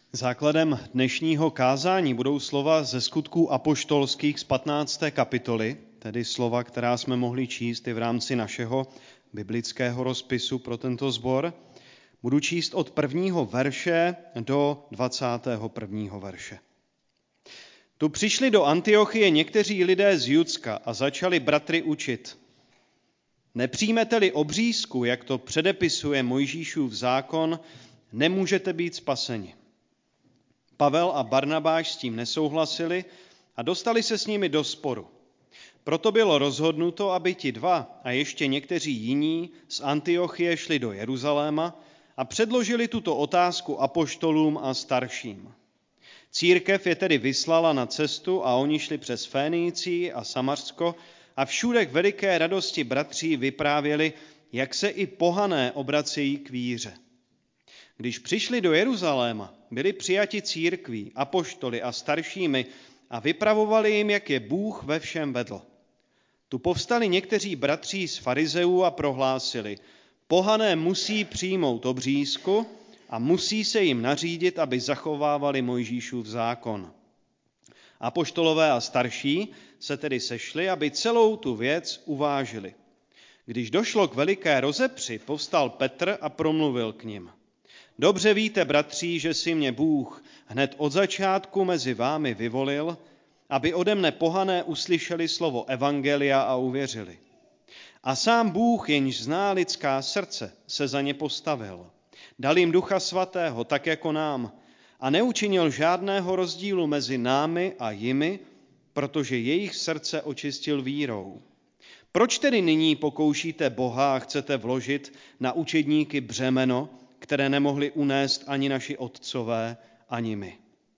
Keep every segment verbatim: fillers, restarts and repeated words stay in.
Základem dnešního kázání budou slova ze Skutků apoštolských z patnácté kapitoly, tedy slova, která jsme mohli číst i v rámci našeho biblického rozpisu pro tento sbor. Budu číst od prvního verše do dvacátého prvního verše. Tu přišli do Antiochie někteří lidé z Judska a začali bratry učit. Nepřijmete-li obřízku, jak to předepisuje Mojžíšův zákon, nemůžete být spaseni. Pavel a Barnabáš s tím nesouhlasili a dostali se s nimi do sporu. Proto bylo rozhodnuto, aby ti dva a ještě někteří jiní z Antiochie šli do Jeruzaléma a předložili tuto otázku apoštolům a starším. Církev je tedy vyslala na cestu a oni šli přes Fénicii a Samařsko a všude k veliké radosti bratří vyprávěli, jak se i pohané obracejí k víře. Když přišli do Jeruzaléma, byli přijati církví, apoštoly a staršími a vypravovali jim, jak je Bůh ve všem vedl. Tu povstali někteří bratří z farizeů a prohlásili, pohané musí přijmout obřízku a musí se jim nařídit, aby zachovávali Mojžíšův zákon. Apoštolové a starší se tedy sešli, aby celou tu věc uvážili. Když došlo k veliké rozepři, povstal Petr a promluvil k nim. Dobře víte, bratří, že si mě Bůh hned od začátku mezi vámi vyvolil, aby ode mne pohané uslyšeli slovo evangelia a uvěřili. A sám Bůh, jenž zná lidská srdce, se za ně postavil. Dal jim Ducha Svatého, tak jako nám, a neučinil žádného rozdílu mezi námi a jimi, protože jejich srdce očistil vírou. Proč tedy nyní pokoušíte Boha a chcete vložit na učedníky břemeno, které nemohli unést ani naši otcové, ani my?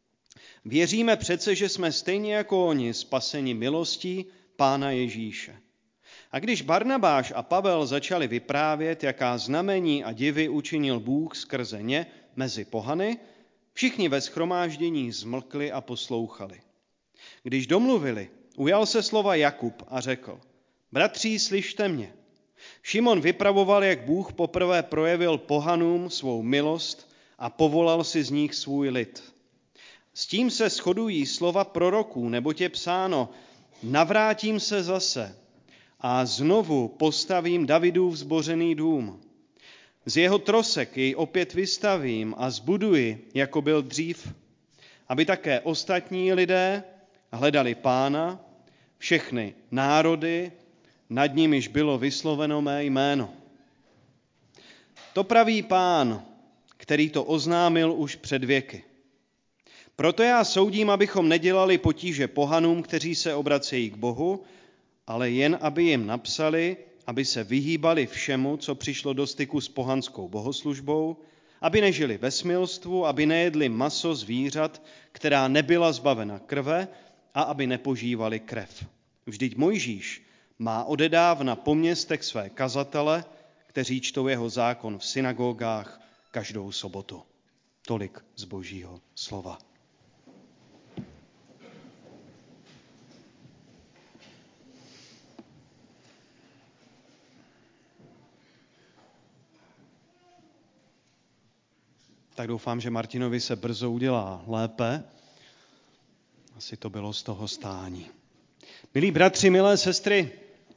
Věříme přece, že jsme stejně jako oni spaseni milostí Pána Ježíše. A když Barnabáš a Pavel začali vyprávět, jaká znamení a divy učinil Bůh skrze ně mezi pohany, všichni ve shromáždění zmlkli a poslouchali. Když domluvili, ujal se slova Jakub a řekl, bratří, slyšte mě. Šimon vypravoval, jak Bůh poprvé projevil pohanům svou milost a povolal si z nich svůj lid. S tím se shodují slova proroků, neboť je psáno, navrátím se zase a znovu postavím Davidův zbořený dům. Z jeho trosek jej opět vystavím a zbuduji, jako byl dřív, aby také ostatní lidé hledali Pána, všechny národy, nad nimiž bylo vysloveno mé jméno. To praví Pán, který to oznámil už před věky. Proto já soudím, abychom nedělali potíže pohanům, kteří se obracejí k Bohu, ale jen aby jim napsali, aby se vyhýbali všemu, co přišlo do styku s pohanskou bohoslužbou, aby nežili ve smilstvu, aby nejedli maso zvířat, která nebyla zbavena krve, a aby nepožívali krev. Vždyť Mojžíš má odedávna po městech své kazatele, kteří čtou jeho zákon v synagogách každou sobotu. Tolik z Božího slova. Tak doufám, že Martinovi se brzo udělá lépe. Asi to bylo z toho stání. Milí bratři, milé sestry,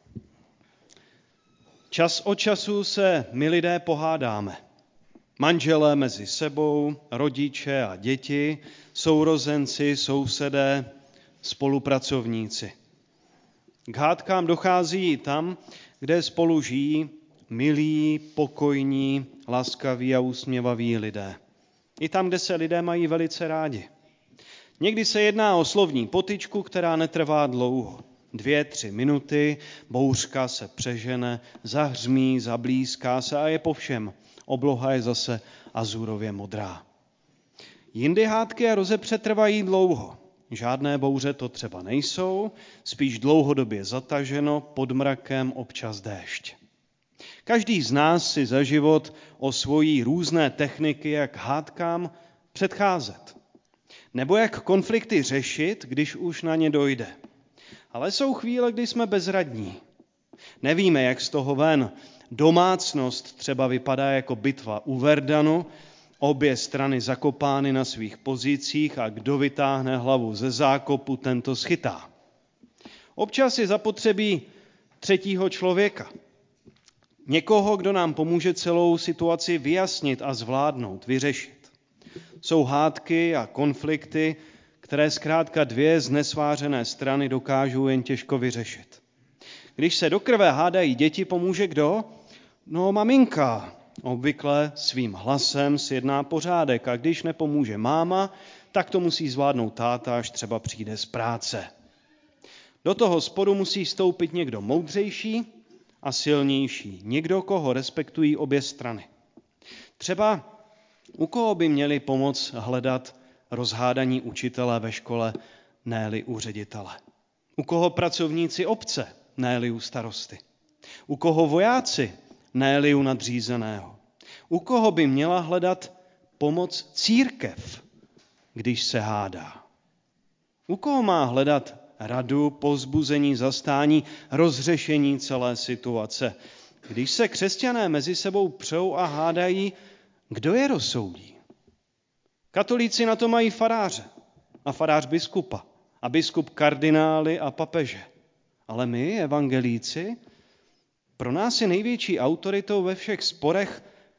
čas od času se my lidé pohádáme. Manželé mezi sebou, rodiče a děti, sourozenci, sousedé, spolupracovníci. K hádkám dochází i tam, kde spolu žijí milí, pokojní, laskaví a usměvaví lidé. I tam, kde se lidé mají velice rádi. Někdy se jedná o slovní potyčku, která netrvá dlouho. Dvě, tři minuty, bouřka se přežene, zahřmí, zablízká se a je po všem. Obloha je zase azurově modrá. Jindy hádky a rozepře trvají dlouho. Žádné bouře to třeba nejsou, spíš dlouhodobě zataženo, pod mrakem občas déšť. Každý z nás si za život osvojí různé techniky, jak hádkám předcházet. Nebo jak konflikty řešit, když už na ně dojde. Ale jsou chvíle, kdy jsme bezradní. Nevíme, jak z toho ven. Domácnost třeba vypadá jako bitva u Verdanu, obě strany zakopány na svých pozicích a kdo vytáhne hlavu ze zákopu, ten to schytá. Občas je zapotřebí třetího člověka. Někoho, kdo nám pomůže celou situaci vyjasnit a zvládnout, vyřešit. Jsou hádky a konflikty, které zkrátka dvě znesvářené strany dokážou jen těžko vyřešit. Když se do krve hádají děti, pomůže kdo? No maminka. Obvykle svým hlasem sjedná pořádek a když nepomůže máma, tak to musí zvládnout táta, až třeba přijde z práce. Do toho sporu musí vstoupit někdo moudřejší a silnější. Někdo, koho respektují obě strany. Třeba u koho by měli pomoct hledat rozhádaní učitelé ve škole, ne-li u ředitele. U koho pracovníci obce, ne-li u starosty. U koho vojáci, ne-li u nadřízeného. U koho by měla hledat pomoc církev, když se hádá. U koho má hledat radu, povzbuzení, zastání, rozřešení celé situace. Když se křesťané mezi sebou přou a hádají, kdo je rozsoudí? Katolíci na to mají faráře a farář biskupa a biskup kardinály a papeže. Ale my, evangelíci, pro nás je největší autoritou ve všech sporech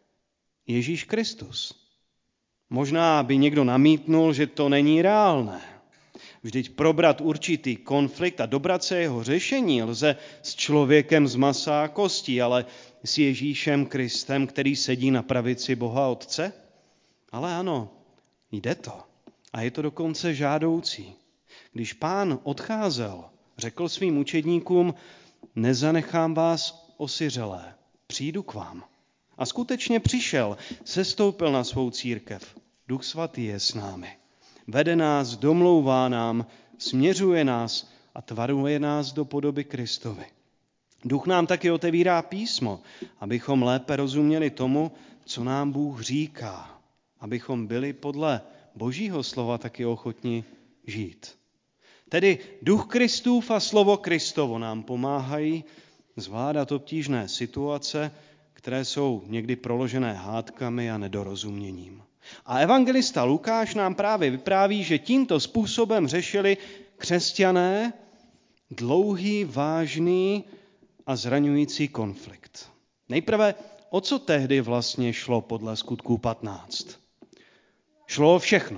Ježíš Kristus. Možná by někdo namítnul, že to není reálné. Vždyť probrat určitý konflikt a dobrat se jeho řešení lze s člověkem z masa a kostí, ale s Ježíšem Kristem, který sedí na pravici Boha Otce? Ale ano, jde to. A je to dokonce žádoucí. Když Pán odcházel, řekl svým učedníkům, nezanechám vás osiřelé, přijdu k vám. A skutečně přišel, sestoupil na svou církev. Duch svatý je s námi. Vede nás, domlouvá nám, směřuje nás a tvaruje nás do podoby Kristovy. Duch nám taky otevírá písmo, abychom lépe rozuměli tomu, co nám Bůh říká. Abychom byli podle Božího slova taky ochotni žít. Tedy Duch Kristův a slovo Kristovo nám pomáhají zvládat obtížné situace, které jsou někdy proložené hádkami a nedorozuměním. A evangelista Lukáš nám právě vypráví, že tímto způsobem řešili křesťané dlouhý, vážný a zraňující konflikt. Nejprve, o co tehdy vlastně šlo podle Skutků patnáct? Šlo o všechno.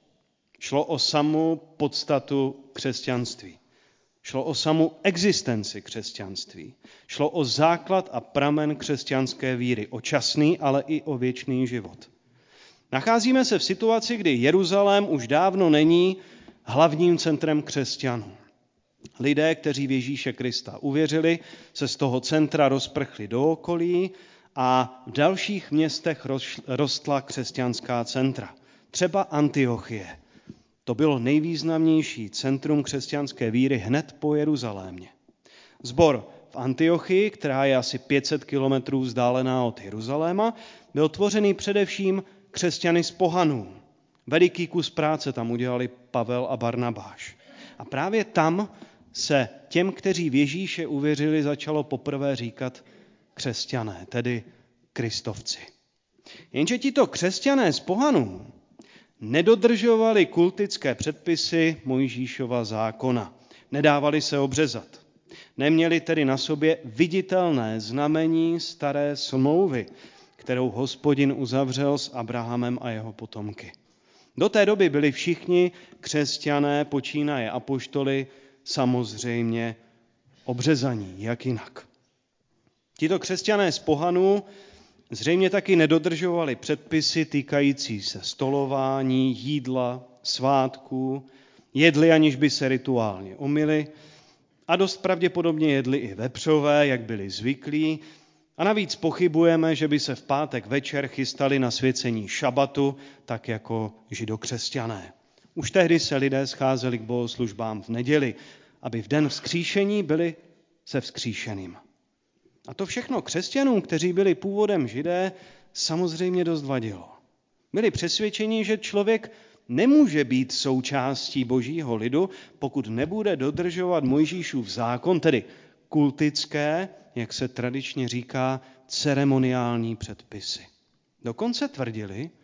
Šlo o samu podstatu křesťanství. Šlo o samu existenci křesťanství. Šlo o základ a pramen křesťanské víry, o časný, ale i o věčný život. Nacházíme se v situaci, kdy Jeruzalém už dávno není hlavním centrem křesťanů. Lidé, kteří v Ježíše Krista uvěřili, se z toho centra rozprchli do okolí a v dalších městech rostla křesťanská centra. Třeba Antiochie. To bylo nejvýznamnější centrum křesťanské víry hned po Jeruzalémě. Sbor v Antiochii, která je asi pět set kilometrů vzdálená od Jeruzaléma, byl tvořený především křesťany z pohanů. Veliký kus práce tam udělali Pavel a Barnabáš. A právě tam se těm, kteří v Ježíše uvěřili, začalo poprvé říkat křesťané, tedy kristovci. Jenže tito křesťané z pohanů nedodržovali kultické předpisy Mojžíšova zákona. Nedávali se obřezat. Neměli tedy na sobě viditelné znamení staré smlouvy, kterou Hospodin uzavřel s Abrahamem a jeho potomky. Do té doby byli všichni křesťané, počínaje apoštoly, samozřejmě obřezaní, jak jinak. Tito křesťané z pohanů zřejmě taky nedodržovali předpisy týkající se stolování, jídla, svátků, jedli, aniž by se rituálně omyli a dost pravděpodobně jedli i vepřové, jak byli zvyklí, a navíc pochybujeme, že by se v pátek večer chystali na svěcení šabatu, tak jako židokřesťané. Už tehdy se lidé scházeli k bohoslužbám v neděli, aby v den vzkříšení byli se vzkříšeným. A to všechno křesťanům, kteří byli původem Židé, samozřejmě dost vadilo. Byli přesvědčeni, že člověk nemůže být součástí Božího lidu, pokud nebude dodržovat Mojžíšův zákon, tedy kultické, jak se tradičně říká, ceremoniální předpisy. Dokonce tvrdili,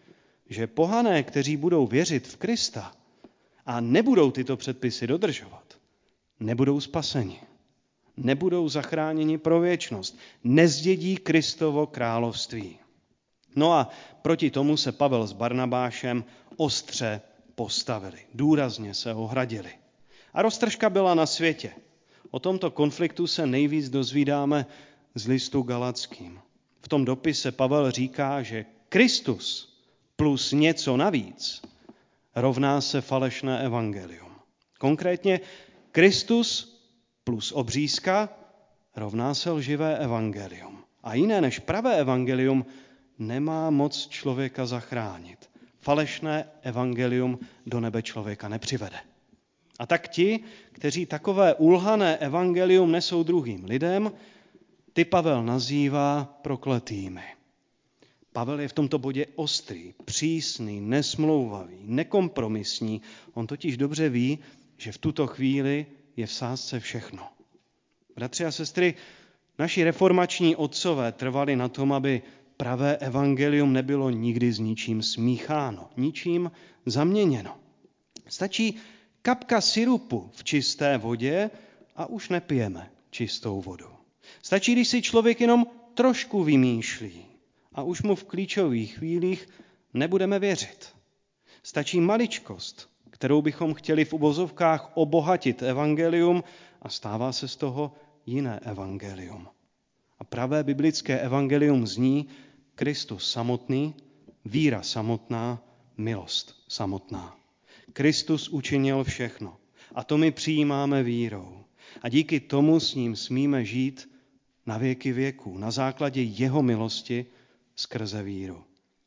že pohané, kteří budou věřit v Krista a nebudou tyto předpisy dodržovat, nebudou spaseni, nebudou zachráněni pro věčnost, nezdědí Kristovo království. No a proti tomu se Pavel s Barnabášem ostře postavili, důrazně se ohradili. A roztržka byla na světě. O tomto konfliktu se nejvíc dozvídáme z listu Galackým. V tom dopise Pavel říká, že Kristus plus něco navíc rovná se falešné evangelium. Konkrétně Kristus plus obřízka rovná se lživé evangelium. A jiné než pravé evangelium nemá moc člověka zachránit. Falešné evangelium do nebe člověka nepřivede. A tak ti, kteří takové ulhané evangelium nesou druhým lidem, ty Pavel nazývá prokletými. Pavel je v tomto bodě ostrý, přísný, nesmlouvavý, nekompromisní. On totiž dobře ví, že v tuto chvíli je v sázce všechno. Bratři a sestry, naši reformační otcové trvali na tom, aby pravé evangelium nebylo nikdy s ničím smícháno, ničím zaměněno. Stačí kapka sirupu v čisté vodě a už nepijeme čistou vodu. Stačí, když si člověk jenom trošku vymýšlí a už mu v klíčových chvílích nebudeme věřit. Stačí maličkost, kterou bychom chtěli v uvozovkách obohatit evangelium a stává se z toho jiné evangelium. A pravé biblické evangelium zní Kristus samotný, víra samotná, milost samotná. Kristus učinil všechno a to my přijímáme vírou. A díky tomu s ním smíme žít na věky věků, na základě jeho milosti skrze víru.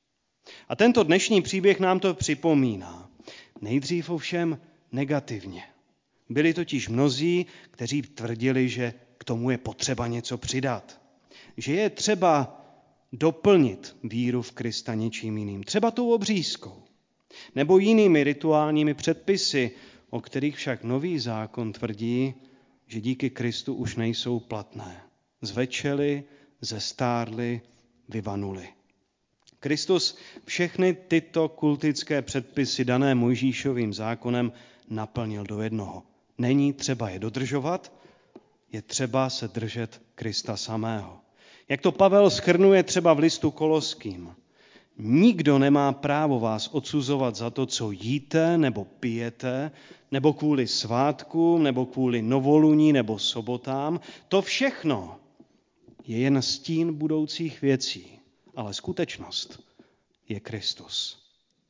A tento dnešní příběh nám to připomíná. Nejdřív ovšem negativně. Byli totiž mnozí, kteří tvrdili, že k tomu je potřeba něco přidat. Že je třeba doplnit víru v Krista něčím jiným. Třeba tou obřízkou. Nebo jinými rituálními předpisy, o kterých však nový zákon tvrdí, že díky Kristu už nejsou platné. Zvečeli, zestárli, vyvanuli. Kristus všechny tyto kultické předpisy dané Mojžíšovým zákonem naplnil do jednoho. Není třeba je dodržovat, je třeba se držet Krista samého. Jak to Pavel shrnuje třeba v listu Koloským. Nikdo nemá právo vás odsuzovat za to, co jíte nebo pijete, nebo kvůli svátkům, nebo kvůli novoluní nebo sobotám. To všechno je jen stín budoucích věcí, ale skutečnost je Kristus.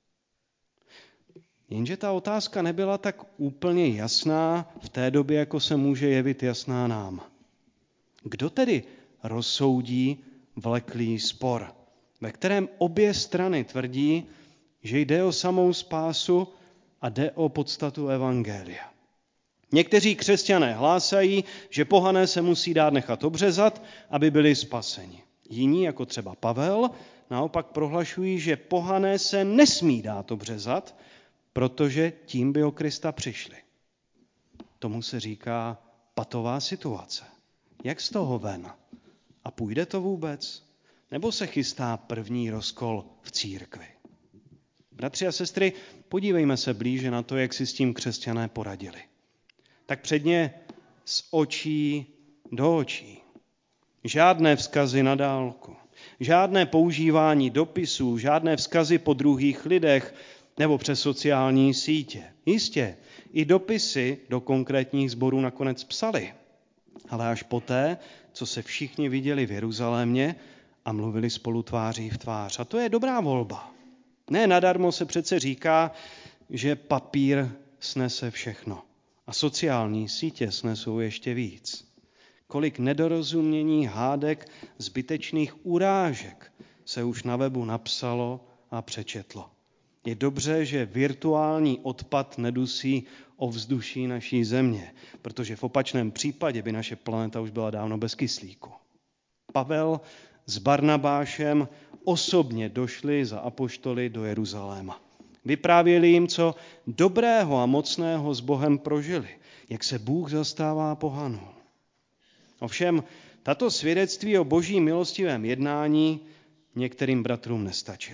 Jenže ta otázka nebyla tak úplně jasná v té době, jako se může jevit jasná nám. Kdo tedy rozsoudí vleklý spor, ve kterém obě strany tvrdí, že jde o samou spásu a jde o podstatu evangelia? Někteří křesťané hlásají, že pohané se musí dát nechat obřezat, aby byli spaseni. Jiní, jako třeba Pavel, naopak prohlašují, že pohané se nesmí dát obřezat, protože tím by o Krista přišli. Tomu se říká patová situace. Jak z toho ven? A půjde to vůbec? Nebo se chystá první rozkol v církvi? Bratři a sestry, podívejme se blíže na to, jak si s tím křesťané poradili. Tak předně z očí do očí. Žádné vzkazy na dálku, žádné používání dopisů, žádné vzkazy po druhých lidech nebo přes sociální sítě. Jistě, i dopisy do konkrétních sborů nakonec psali, ale až poté, co se všichni viděli v Jeruzalémě a mluvili spolu tváří v tvář. A to je dobrá volba. Ne nadarmo se přece říká, že papír snese všechno a sociální sítě snesou ještě víc. Kolik nedorozumění, hádek, zbytečných urážek se už na webu napsalo a přečetlo. Je dobře, že virtuální odpad nedusí ovzduší naší země, protože v opačném případě by naše planeta už byla dávno bez kyslíku. Pavel s Barnabášem osobně došli za apoštoly do Jeruzaléma. Vyprávěli jim, co dobrého a mocného s Bohem prožili, jak se Bůh zastává pohanů. Ovšem, tato svědectví o boží milostivém jednání některým bratrům nestačila.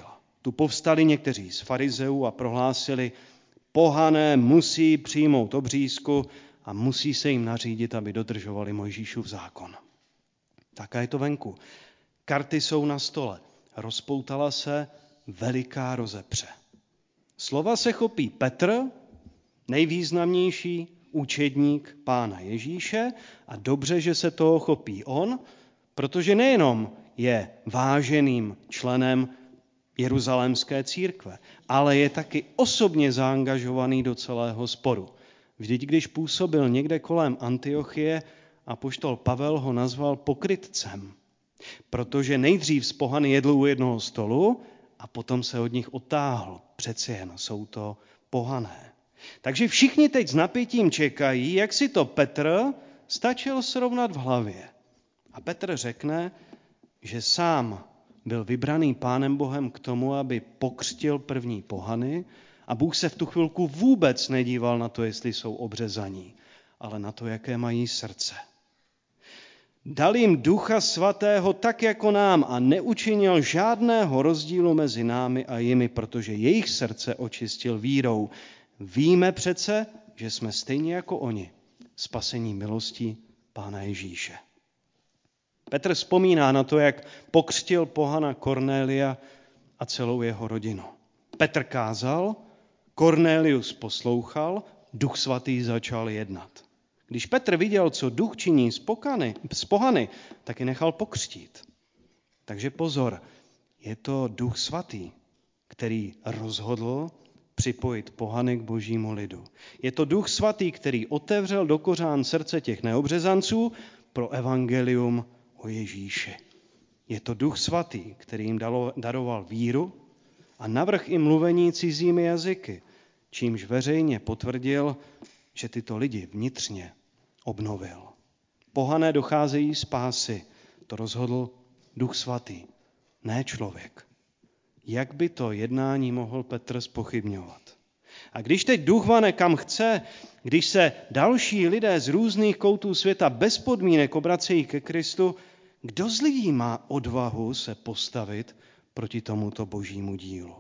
Tu povstali někteří z farizeů a prohlásili, pohané musí přijmout obřízku a musí se jim nařídit, aby dodržovali Mojžíšův zákon. Taká je to venku. Karty jsou na stole. Rozpoutala se veliká rozepře. Slova se chopí Petr, nejvýznamnější učedník Pána Ježíše, a dobře, že se toho chopí on, protože nejenom je váženým členem Jeruzalémské církve, ale je taky osobně zaangažovaný do celého sporu. Vždyť když působil někde kolem Antiochie, apoštol Pavel ho nazval pokrytcem, protože nejdřív z pohany jedl u jednoho stolu a potom se od nich odtáhl. Přeci jen jsou to pohané. Takže všichni teď s napětím čekají, jak si to Petr stačil srovnat v hlavě. A Petr řekne, že sám byl vybraný Pánem Bohem k tomu, aby pokřtil první pohany, a Bůh se v tu chvilku vůbec nedíval na to, jestli jsou obřezaní, ale na to, jaké mají srdce. Dal jim Ducha Svatého tak jako nám a neučinil žádného rozdílu mezi námi a jimi, protože jejich srdce očistil vírou. Víme přece, že jsme stejně jako oni, spasení milostí Pána Ježíše. Petr vzpomíná na to, jak pokřtil pohana Kornélia a celou jeho rodinu. Petr kázal, Kornélius poslouchal, Duch Svatý začal jednat. Když Petr viděl, co Duch činí z, pokany, z pohany, tak je nechal pokřtít. Takže pozor, je to Duch Svatý, který rozhodl připojit pohany k božímu lidu. Je to Duch Svatý, který otevřel do kořán srdce těch neobřezanců pro evangelium o Ježíši. Je to Duch Svatý, který jim dalo, daroval víru a navrch i mluvení cizími jazyky, čímž veřejně potvrdil, že tyto lidi vnitřně obnovil. Pohané docházejí spásy, to rozhodl Duch Svatý, ne člověk. Jak by to jednání mohl Petr zpochybňovat? A když teď Duch vane kam chce, když se další lidé z různých koutů světa bez podmínek obracejí ke Kristu, kdo z lidí má odvahu se postavit proti tomuto božímu dílu?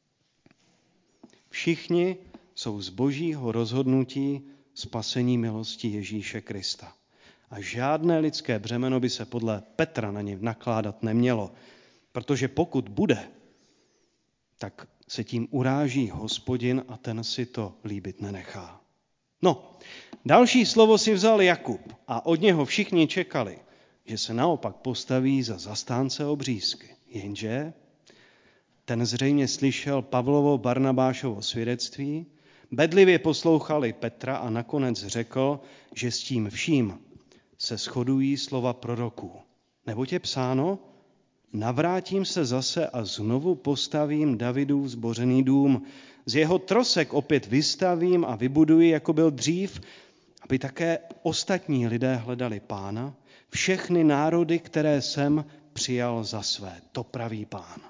Všichni jsou z božího rozhodnutí spasení milostí Ježíše Krista. A žádné lidské břemeno by se podle Petra na ně nakládat nemělo, protože pokud bude, tak se tím uráží Hospodin a ten si to líbit nenechá. No, další slovo si vzal Jakub a od něho všichni čekali, že se naopak postaví za zastánce obřízky. Jenže ten zřejmě slyšel Pavlovo Barnabášovo svědectví, bedlivě poslouchali Petra a nakonec řekl, že s tím vším se shodují slova proroků. Neboť je psáno, navrátím se zase a znovu postavím Davidův zbořený dům. Z jeho trosek opět vystavím a vybuduji, jako byl dřív, aby také ostatní lidé hledali Pána, všechny národy, které jsem přijal za své. To praví Pán.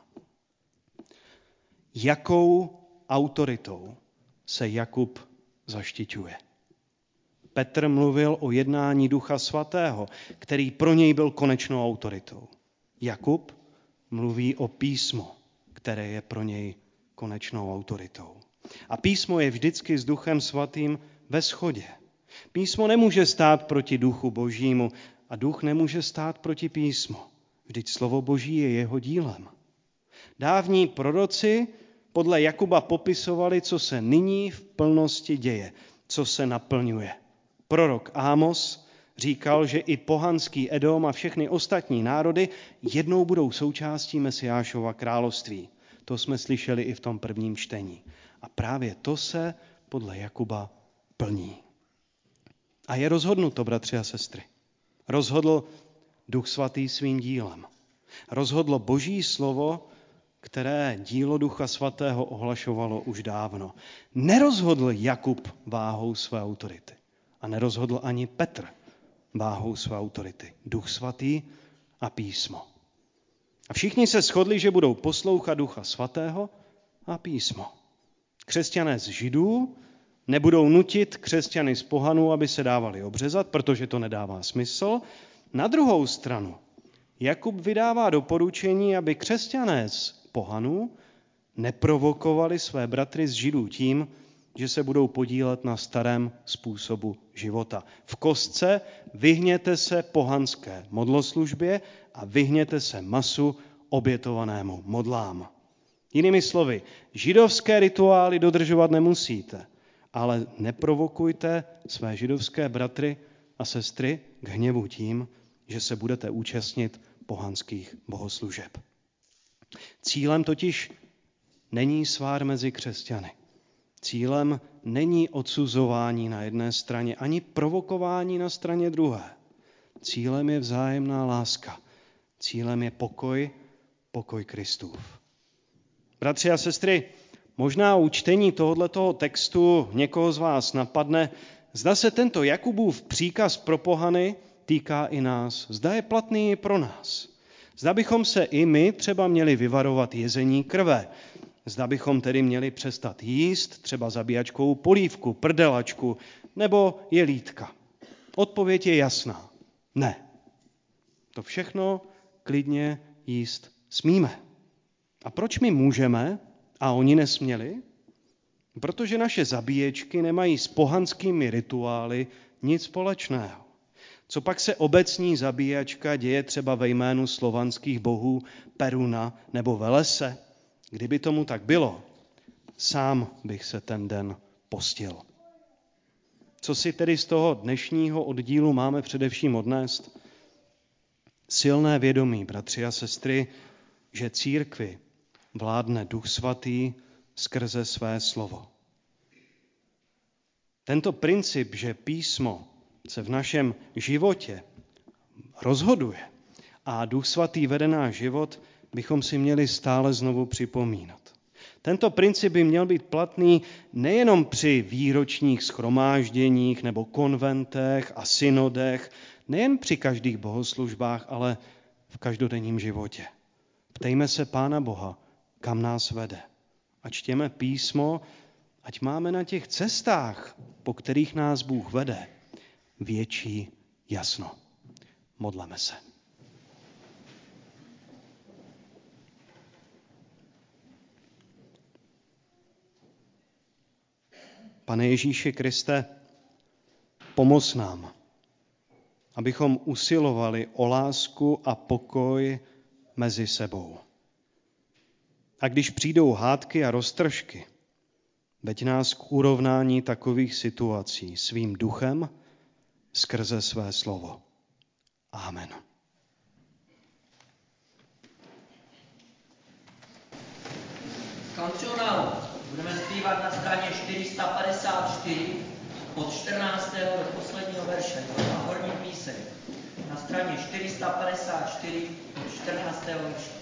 Jakou autoritou se Jakub zaštiťuje? Petr mluvil o jednání Ducha Svatého, který pro něj byl konečnou autoritou. Jakub mluví o písmu, které je pro něj konečnou autoritou. A písmo je vždycky s Duchem Svatým ve shodě. Písmo nemůže stát proti Duchu Božímu a Duch nemůže stát proti písmu. Vždyť slovo Boží je jeho dílem. Dávní proroci podle Jakuba popisovali, co se nyní v plnosti děje, co se naplňuje. Prorok Ámos říkal, že i pohanský Edom a všechny ostatní národy jednou budou součástí Mesiášova království. To jsme slyšeli i v tom prvním čtení. A právě to se podle Jakuba plní. A je rozhodnuto, bratři a sestry. Rozhodl Duch Svatý svým dílem. Rozhodlo Boží slovo, které dílo Ducha Svatého ohlašovalo už dávno. Nerozhodl Jakub váhou své autority. A nerozhodl ani Petr váhou své autority. Duch Svatý a písmo. A všichni se shodli, že budou poslouchat Ducha Svatého a písmo. Křesťané z Židů nebudou nutit křesťany z pohanů, aby se dávali obřezat, protože to nedává smysl. Na druhou stranu Jakub vydává doporučení, aby křesťané z pohanů neprovokovali své bratry z Židů tím, že se budou podílet na starém způsobu života. V kostce vyhněte se pohanské modloslužbě a vyhněte se masu obětovanému modlám. Jinými slovy, židovské rituály dodržovat nemusíte, ale neprovokujte své židovské bratry a sestry k hněvu tím, že se budete účastnit pohanských bohoslužeb. Cílem totiž není svár mezi křesťany. Cílem není odsuzování na jedné straně, ani provokování na straně druhé. Cílem je vzájemná láska. Cílem je pokoj, pokoj Kristův. Bratři a sestry, možná u čtení tohoto textu někoho z vás napadne, zda se tento Jakubův příkaz pro pohany týká i nás. Zda je platný i pro nás. Zda bychom se i my třeba měli vyvarovat jezení krve. Zda bychom tedy měli přestat jíst třeba zabíjačkou polívku, prdelačku nebo jelítka. Odpověď je jasná. Ne. To všechno klidně jíst smíme. A proč my můžeme a oni nesměli? Protože naše zabíječky nemají s pohanskými rituály nic společného. Co pak se obecní zabíjačka děje třeba ve jménu slovanských bohů Peruna nebo Velese? Kdyby tomu tak bylo, sám bych se ten den postil. Co si tedy z toho dnešního oddílu máme především odnést? Silné vědomí, bratři a sestry, že církvi vládne Duch Svatý skrze své slovo. Tento princip, že písmo se v našem životě rozhoduje a Duch Svatý vede náš život, bychom si měli stále znovu připomínat. Tento princip by měl být platný nejenom při výročních shromážděních nebo konventech a synodech, nejen při každých bohoslužbách, ale v každodenním životě. Ptejme se Pána Boha, kam nás vede. A čtěme písmo, ať máme na těch cestách, po kterých nás Bůh vede, větší jasno. Modleme se. Pane Ježíši Kriste, pomoz nám, abychom usilovali o lásku a pokoj mezi sebou. A když přijdou hádky a roztržky, veď nás k urovnání takových situací svým duchem skrze své slovo. Amen. Z kancionálu budeme zpívat na straně čtyři sta padesát čtyři od čtrnáctého do posledního verše. To je horní píseň. Na straně čtyři sta padesát čtyři od čtrnáctého verše.